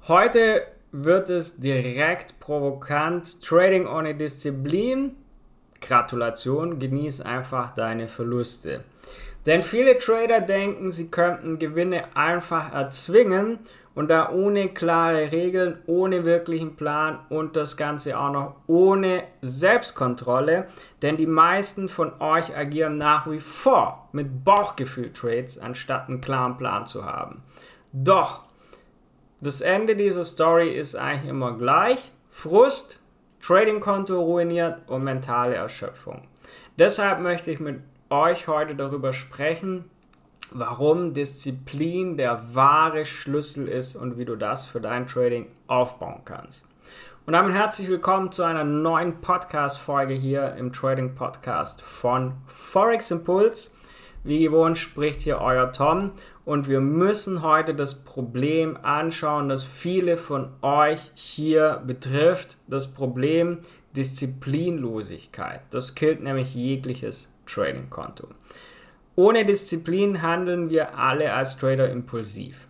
Heute wird es direkt provokant. Trading ohne Disziplin. Gratulation, genieß einfach deine Verluste. Denn viele Trader denken, sie könnten Gewinne einfach erzwingen und da ohne klare Regeln, ohne wirklichen Plan und das Ganze auch noch ohne Selbstkontrolle. Denn die meisten von euch agieren nach wie vor mit Bauchgefühl-Trades, anstatt einen klaren Plan zu haben. Doch, das Ende dieser Story ist eigentlich immer gleich. Frust, Trading-Konto ruiniert und mentale Erschöpfung. Deshalb möchte ich mit euch heute darüber sprechen, warum Disziplin der wahre Schlüssel ist und wie du das für dein Trading aufbauen kannst. Und damit herzlich willkommen zu einer neuen Podcast-Folge hier im Trading-Podcast von Forex Impuls. Wie gewohnt spricht hier euer Tom und wir müssen heute das Problem anschauen, das viele von euch hier betrifft, das Problem Disziplinlosigkeit. Das killt nämlich jegliches Trading-Konto. Ohne Disziplin handeln wir alle als Trader impulsiv.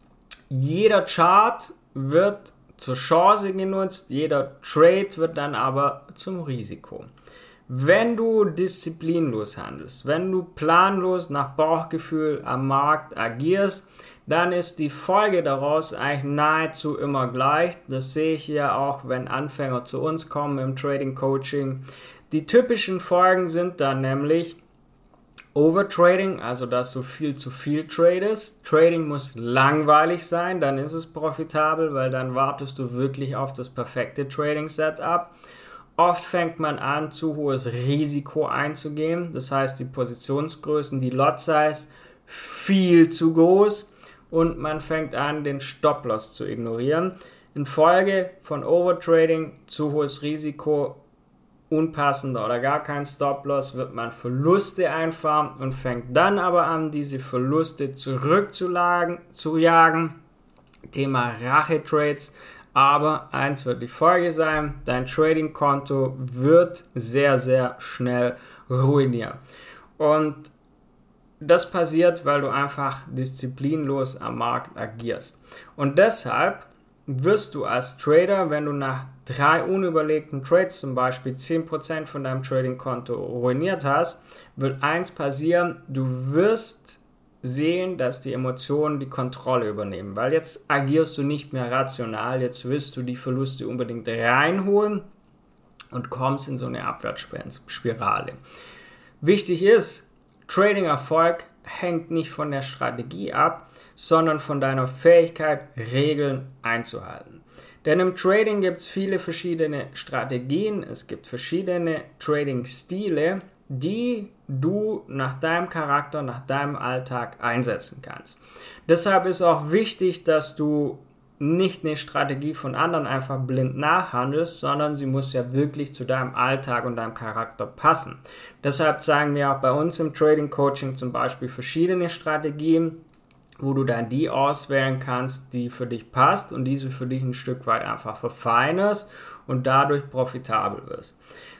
Jeder Chart wird zur Chance genutzt, jeder Trade wird dann aber zum Risiko. Wenn du disziplinlos handelst, wenn du planlos nach Bauchgefühl am Markt agierst, dann ist die Folge daraus eigentlich nahezu immer gleich. Das sehe ich ja auch, wenn Anfänger zu uns kommen im Trading Coaching. Die typischen Folgen sind dann nämlich Overtrading, also dass du viel zu viel tradest. Trading muss langweilig sein, dann ist es profitabel, weil dann wartest du wirklich auf das perfekte Trading-Setup. Oft fängt man an, zu hohes Risiko einzugehen. Das heißt, die Positionsgrößen, die Lot-Size viel zu groß und man fängt an, den Stop-Loss zu ignorieren. Infolge von Overtrading, zu hohes Risiko, unpassender oder gar kein Stop-Loss, wird man Verluste einfahren und fängt dann aber an, diese Verluste zurückzujagen. Thema Rache-Trades. Aber eins wird die Folge sein, dein Trading-Konto wird sehr, sehr schnell ruinieren. Und das passiert, weil du einfach disziplinlos am Markt agierst. Und deshalb wirst du als Trader, wenn du nach 3 unüberlegten Trades zum Beispiel 10% von deinem Trading-Konto ruiniert hast, wird eins passieren, du wirst sehen, dass die Emotionen die Kontrolle übernehmen, weil jetzt agierst du nicht mehr rational, jetzt willst du die Verluste unbedingt reinholen und kommst in so eine Abwärtsspirale. Wichtig ist, Trading-Erfolg hängt nicht von der Strategie ab, sondern von deiner Fähigkeit, Regeln einzuhalten. Denn im Trading gibt es viele verschiedene Strategien, es gibt verschiedene Trading-Stile, die du nach deinem Charakter, nach deinem Alltag einsetzen kannst. Deshalb ist auch wichtig, dass du nicht eine Strategie von anderen einfach blind nachhandelst, sondern sie muss ja wirklich zu deinem Alltag und deinem Charakter passen. Deshalb zeigen wir auch bei uns im Trading Coaching zum Beispiel verschiedene Strategien, wo du dann die auswählen kannst, die für dich passt und diese für dich ein Stück weit einfach verfeinerst und dadurch profitabel wirst.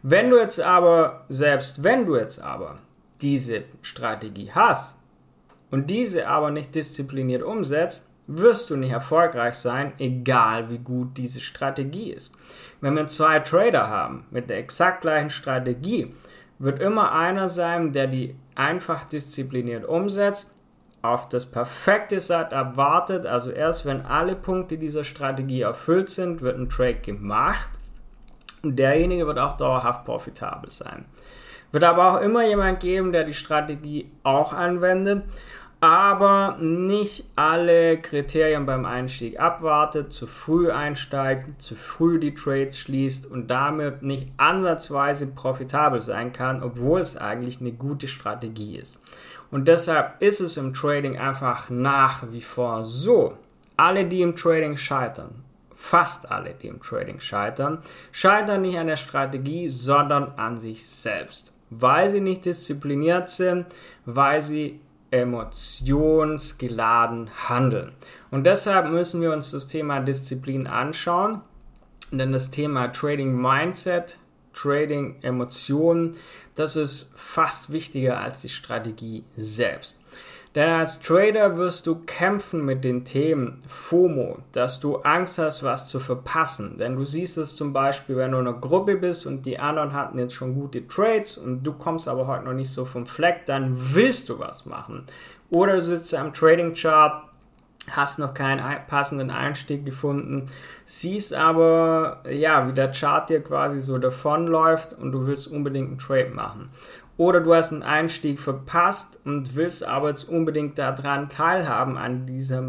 Selbst wenn du jetzt aber diese Strategie hast und diese aber nicht diszipliniert umsetzt, wirst du nicht erfolgreich sein, egal wie gut diese Strategie ist. Wenn wir 2 Trader haben mit der exakt gleichen Strategie, wird immer einer sein, der die einfach diszipliniert umsetzt, auf das perfekte Setup wartet, also erst wenn alle Punkte dieser Strategie erfüllt sind, wird ein Trade gemacht und derjenige wird auch dauerhaft profitabel sein. Wird aber auch immer jemand geben, der die Strategie auch anwendet, aber nicht alle Kriterien beim Einstieg abwartet, zu früh einsteigt, zu früh die Trades schließt und damit nicht ansatzweise profitabel sein kann, obwohl es eigentlich eine gute Strategie ist. Und deshalb ist es im Trading einfach nach wie vor so, alle, die im Trading scheitern, fast alle, die im Trading scheitern nicht an der Strategie, sondern an sich selbst. Weil sie nicht diszipliniert sind, weil sie emotionsgeladen handeln. Und deshalb müssen wir uns das Thema Disziplin anschauen, denn das Thema Trading Mindset, Trading Emotionen, das ist fast wichtiger als die Strategie selbst. Denn als Trader wirst du kämpfen mit den Themen FOMO, dass du Angst hast, was zu verpassen. Denn du siehst es zum Beispiel, wenn du in einer Gruppe bist und die anderen hatten jetzt schon gute Trades und du kommst aber heute noch nicht so vom Fleck, dann willst du was machen. Oder du sitzt am Trading Chart, hast noch keinen passenden Einstieg gefunden, siehst aber, ja, wie der Chart dir quasi so davonläuft und du willst unbedingt einen Trade machen. Oder du hast einen Einstieg verpasst und willst aber jetzt unbedingt daran teilhaben an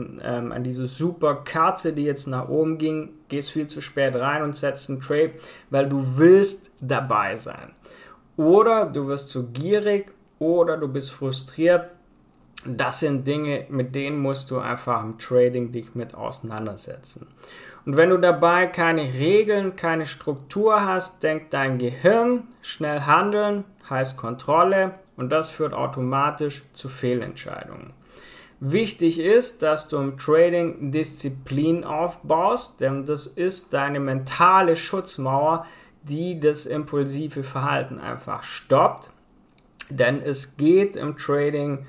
dieser super Kerze, die jetzt nach oben ging, gehst viel zu spät rein und setzt einen Trade, weil du willst dabei sein. Oder du wirst zu gierig oder du bist frustriert. Das sind Dinge, mit denen musst du einfach im Trading dich mit auseinandersetzen. Und wenn du dabei keine Regeln, keine Struktur hast, denkt dein Gehirn, schnell handeln heißt Kontrolle und das führt automatisch zu Fehlentscheidungen. Wichtig ist, dass du im Trading Disziplin aufbaust, denn das ist deine mentale Schutzmauer, die das impulsive Verhalten einfach stoppt. Denn es geht im Trading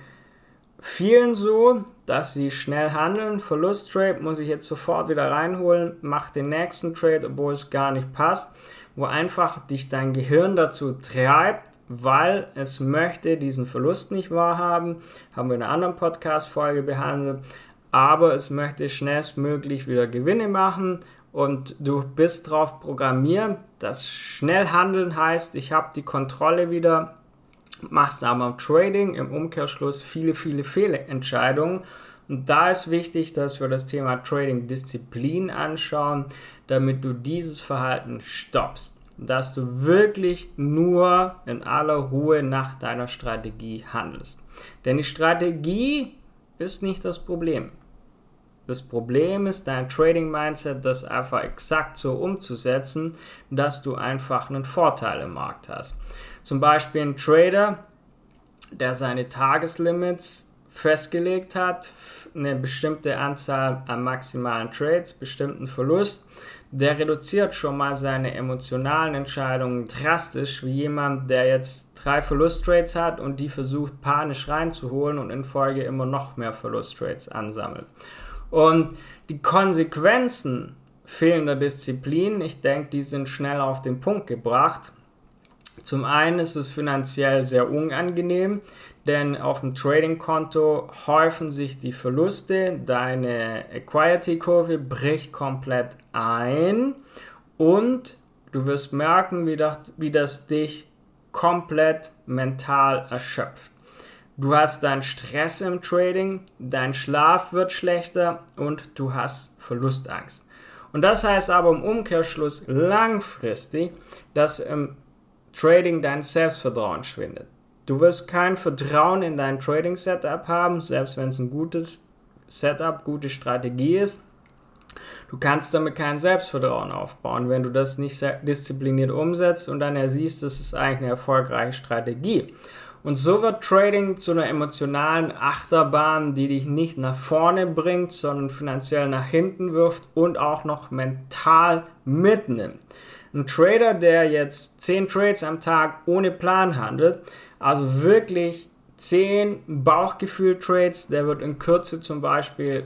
vielen so, dass sie schnell handeln, Verlusttrade muss ich jetzt sofort wieder reinholen, mach den nächsten Trade, obwohl es gar nicht passt, wo einfach dich dein Gehirn dazu treibt, weil es möchte diesen Verlust nicht wahrhaben, haben wir in einer anderen Podcast-Folge behandelt, aber es möchte schnellstmöglich wieder Gewinne machen und du bist darauf programmiert, dass schnell handeln heißt, ich habe die Kontrolle wieder, machst aber im Trading im Umkehrschluss viele Fehlentscheidungen und da ist wichtig, dass wir das Thema Trading-Disziplin anschauen, damit du dieses Verhalten stoppst, dass du wirklich nur in aller Ruhe nach deiner Strategie handelst. Denn die Strategie ist nicht das Problem. Das Problem ist dein Trading-Mindset, das einfach exakt so umzusetzen, dass du einfach einen Vorteil im Markt hast. Zum Beispiel ein Trader, der seine Tageslimits festgelegt hat, eine bestimmte Anzahl an maximalen Trades, bestimmten Verlust, der reduziert schon mal seine emotionalen Entscheidungen drastisch, wie jemand, der jetzt 3 Verlusttrades hat und die versucht panisch reinzuholen und in Folge immer noch mehr Verlusttrades ansammelt. Und die Konsequenzen fehlender Disziplin, ich denke, die sind schnell auf den Punkt gebracht. Zum einen ist es finanziell sehr unangenehm, denn auf dem Trading-Konto häufen sich die Verluste, deine Equity-Kurve bricht komplett ein und du wirst merken, wie das dich komplett mental erschöpft. Du hast deinen Stress im Trading, dein Schlaf wird schlechter und du hast Verlustangst. Und das heißt aber im Umkehrschluss langfristig, dass im Trading dein Selbstvertrauen schwindet. Du wirst kein Vertrauen in dein Trading-Setup haben, selbst wenn es ein gutes Setup, gute Strategie ist. Du kannst damit kein Selbstvertrauen aufbauen, wenn du das nicht diszipliniert umsetzt und dann siehst, das ist eigentlich eine erfolgreiche Strategie. Und so wird Trading zu einer emotionalen Achterbahn, die dich nicht nach vorne bringt, sondern finanziell nach hinten wirft und auch noch mental mitnimmt. Ein Trader, der jetzt 10 Trades am Tag ohne Plan handelt, also wirklich 10 Bauchgefühl-Trades, der wird in Kürze zum Beispiel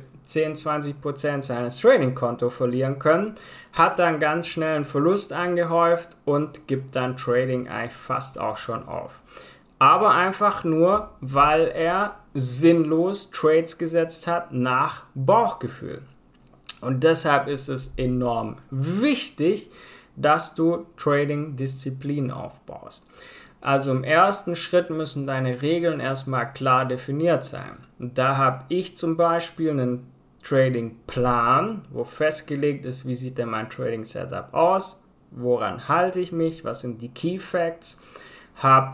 10-20% seines Trading-Kontos verlieren können, hat dann ganz schnell einen Verlust angehäuft und gibt dann Trading eigentlich fast auch schon auf. Aber einfach nur, weil er sinnlos Trades gesetzt hat nach Bauchgefühl. Und deshalb ist es enorm wichtig, dass du Trading-Disziplin aufbaust. Also im ersten Schritt müssen deine Regeln erstmal klar definiert sein. Und da habe ich zum Beispiel einen Trading-Plan, wo festgelegt ist, wie sieht denn mein Trading-Setup aus, woran halte ich mich, was sind die Key Facts, habe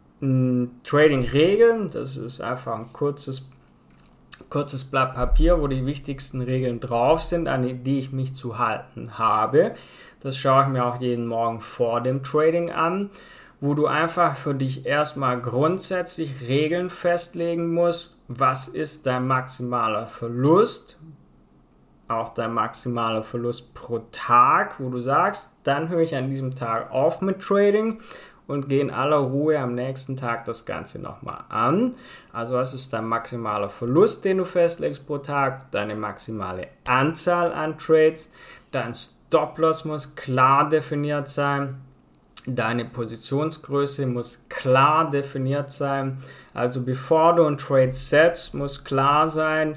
Trading-Regeln, das ist einfach ein kurzes Blatt Papier, wo die wichtigsten Regeln drauf sind, an die ich mich zu halten habe. Das schaue ich mir auch jeden Morgen vor dem Trading an, wo du einfach für dich erstmal grundsätzlich Regeln festlegen musst, was ist dein maximaler Verlust, auch dein maximaler Verlust pro Tag, wo du sagst, dann höre ich an diesem Tag auf mit Trading und geh in aller Ruhe am nächsten Tag das Ganze nochmal an. Also was ist dein maximaler Verlust, den du festlegst pro Tag, deine maximale Anzahl an Trades, dein Stop-Loss muss klar definiert sein, deine Positionsgröße muss klar definiert sein. Also bevor du einen Trade setzt, muss klar sein,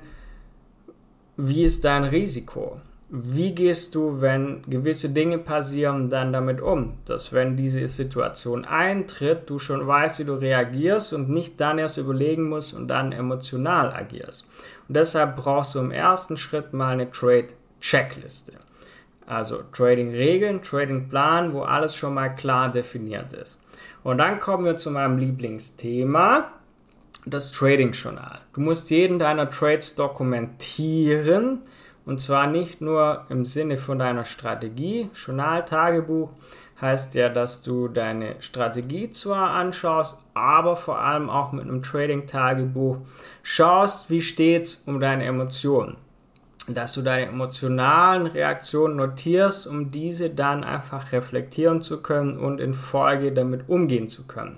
wie ist dein Risiko? Wie gehst du, wenn gewisse Dinge passieren, dann damit um? Dass wenn diese Situation eintritt, du schon weißt, wie du reagierst und nicht dann erst überlegen musst und dann emotional agierst. Und deshalb brauchst du im ersten Schritt mal eine Trade-Checkliste. Also Trading-Regeln, Trading-Plan, wo alles schon mal klar definiert ist. Und dann kommen wir zu meinem Lieblingsthema, das Trading-Journal. Du musst jeden deiner Trades dokumentieren. Und zwar nicht nur im Sinne von deiner Strategie. Journal-Tagebuch heißt ja, dass du deine Strategie zwar anschaust, aber vor allem auch mit einem Trading-Tagebuch schaust, wie steht's um deine Emotionen. Dass du deine emotionalen Reaktionen notierst, um diese dann einfach reflektieren zu können und in Folge damit umgehen zu können.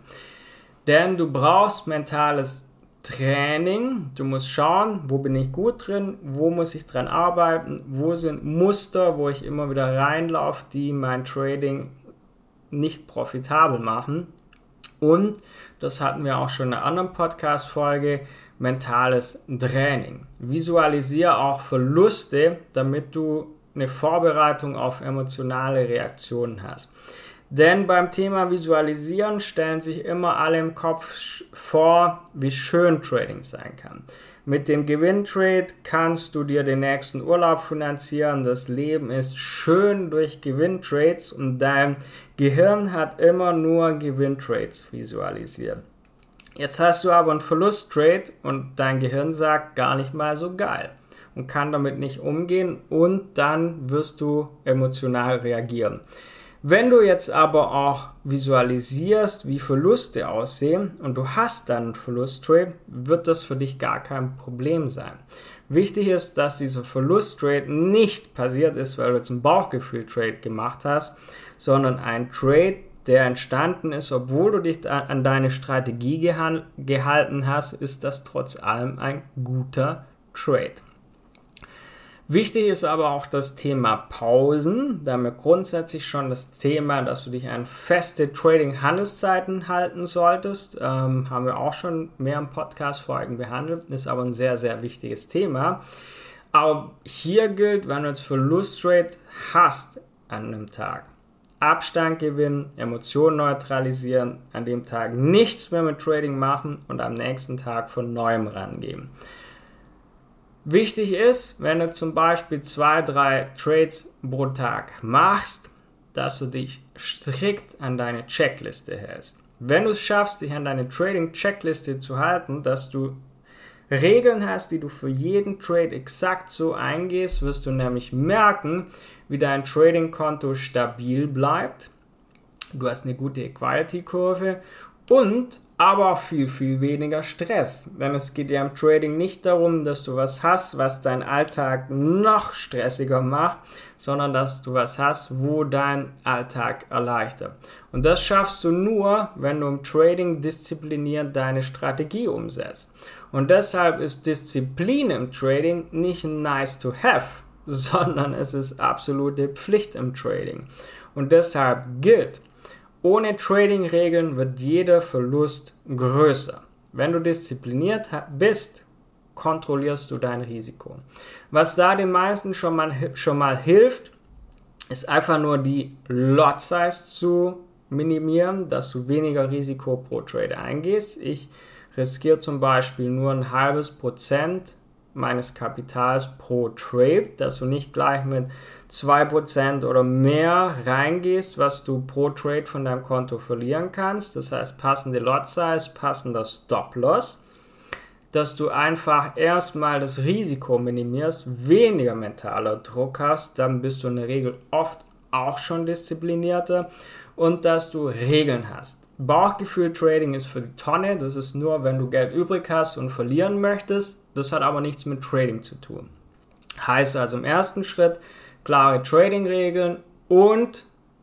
Denn du brauchst mentales Training, du musst schauen, wo bin ich gut drin, wo muss ich dran arbeiten, wo sind Muster, wo ich immer wieder reinlaufe, die mein Trading nicht profitabel machen. Und, das hatten wir auch schon in einer anderen Podcast-Folge, mentales Training. Visualisiere auch Verluste, damit du eine Vorbereitung auf emotionale Reaktionen hast. Denn beim Thema Visualisieren stellen sich immer alle im Kopf vor, wie schön Trading sein kann. Mit dem Gewinntrade kannst du dir den nächsten Urlaub finanzieren. Das Leben ist schön durch Gewinntrades und dein Gehirn hat immer nur Gewinntrades visualisiert. Jetzt hast du aber einen Verlusttrade und dein Gehirn sagt gar nicht mal so geil und kann damit nicht umgehen und dann wirst du emotional reagieren. Wenn du jetzt aber auch visualisierst, wie Verluste aussehen und du hast dann einen Verlusttrade, wird das für dich gar kein Problem sein. Wichtig ist, dass dieser Verlusttrade nicht passiert ist, weil du jetzt einen Bauchgefühl-Trade gemacht hast, sondern ein Trade, der entstanden ist, obwohl du dich an deine Strategie gehalten hast, ist das trotz allem ein guter Trade. Wichtig ist aber auch das Thema Pausen. Da haben wir grundsätzlich schon das Thema, dass du dich an feste Trading-Handelszeiten halten solltest. Haben wir auch schon mehr im Podcast-Folgen behandelt. Ist aber ein sehr, sehr wichtiges Thema. Aber hier gilt, wenn du jetzt Verlusttrade hast an einem Tag, Abstand gewinnen, Emotionen neutralisieren, an dem Tag nichts mehr mit Trading machen und am nächsten Tag von Neuem rangehen. Wichtig ist, wenn du zum Beispiel 2-3 Trades pro Tag machst, dass du dich strikt an deine Checkliste hältst. Wenn du es schaffst, dich an deine Trading-Checkliste zu halten, dass du Regeln hast, die du für jeden Trade exakt so eingehst, wirst du nämlich merken, wie dein Trading-Konto stabil bleibt. Du hast eine gute Equality-Kurve und aber auch viel, viel weniger Stress. Denn es geht ja im Trading nicht darum, dass du was hast, was deinen Alltag noch stressiger macht, sondern dass du was hast, wo dein Alltag erleichtert. Und das schaffst du nur, wenn du im Trading diszipliniert deine Strategie umsetzt. Und deshalb ist Disziplin im Trading nicht nice to have, sondern es ist absolute Pflicht im Trading. Und deshalb gilt, ohne Trading-Regeln wird jeder Verlust größer. Wenn du diszipliniert bist, kontrollierst du dein Risiko. Was da den meisten schon mal hilft, ist einfach nur die Lot Size zu minimieren, dass du weniger Risiko pro Trade eingehst. Ich riskiere zum Beispiel nur 0,5% meines Kapitals pro Trade, dass du nicht gleich mit 2% oder mehr reingehst, was du pro Trade von deinem Konto verlieren kannst. Das heißt, passende Lot Size, passender Stop Loss, dass du einfach erstmal das Risiko minimierst, weniger mentaler Druck hast, dann bist du in der Regel oft auch schon disziplinierter und dass du Regeln hast. Bauchgefühl-Trading ist für die Tonne, das ist nur, wenn du Geld übrig hast und verlieren möchtest, das hat aber nichts mit Trading zu tun. Heißt also im ersten Schritt klare Trading-Regeln und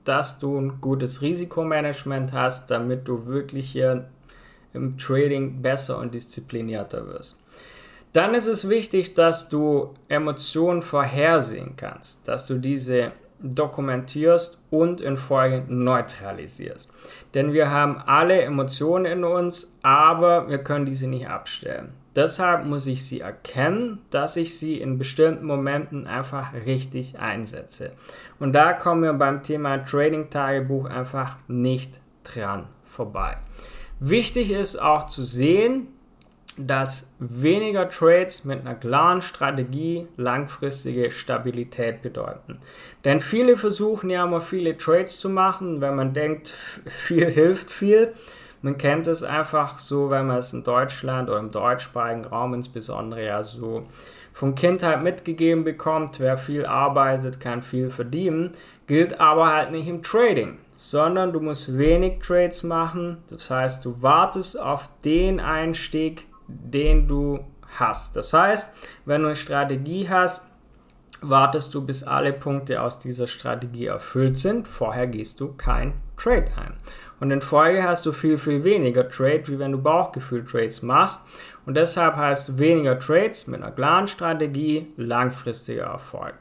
dass du ein gutes Risikomanagement hast, damit du wirklich hier im Trading besser und disziplinierter wirst. Dann ist es wichtig, dass du Emotionen vorhersehen kannst, dass du diese dokumentierst und in Folge neutralisierst. Denn wir haben alle Emotionen in uns, aber wir können diese nicht abstellen. Deshalb muss ich sie erkennen, dass ich sie in bestimmten Momenten einfach richtig einsetze. Und da kommen wir beim Thema Trading-Tagebuch einfach nicht dran vorbei. Wichtig ist auch zu sehen, dass weniger Trades mit einer klaren Strategie langfristige Stabilität bedeuten. Denn viele versuchen ja immer viele Trades zu machen, wenn man denkt, viel hilft viel. Man kennt es einfach so, wenn man es in Deutschland oder im deutschsprachigen Raum insbesondere ja so von Kindheit mitgegeben bekommt, wer viel arbeitet, kann viel verdienen, gilt aber halt nicht im Trading, sondern du musst wenig Trades machen, das heißt, du wartest auf den Einstieg, den du hast. Das heißt, wenn du eine Strategie hast, wartest du, bis alle Punkte aus dieser Strategie erfüllt sind. Vorher gehst du kein Trade ein. Und in Folge hast du viel, viel weniger Trade, wie wenn du Bauchgefühl-Trades machst. Und deshalb heißt weniger Trades mit einer klaren Strategie langfristiger Erfolg.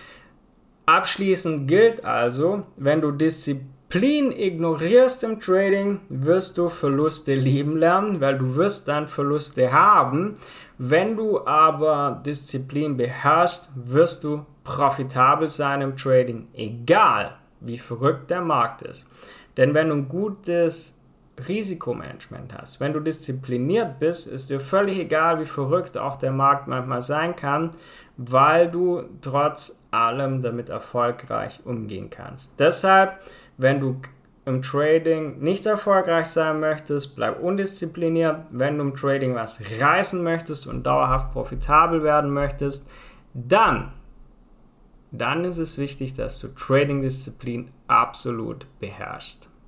Abschließend gilt also, wenn du Disziplin ignorierst im Trading, wirst du Verluste lieben lernen, weil du wirst dann Verluste haben. Wenn du aber Disziplin beherrschst, wirst du profitabel sein im Trading, egal wie verrückt der Markt ist. Denn wenn du ein gutes Risikomanagement hast, wenn du diszipliniert bist, ist dir völlig egal, wie verrückt auch der Markt manchmal sein kann, weil du trotz allem damit erfolgreich umgehen kannst. Deshalb, wenn du im Trading nicht erfolgreich sein möchtest, bleib undiszipliniert. Wenn du im Trading was reißen möchtest und dauerhaft profitabel werden möchtest, dann ist es wichtig, dass du Trading-Disziplin absolut beherrschst.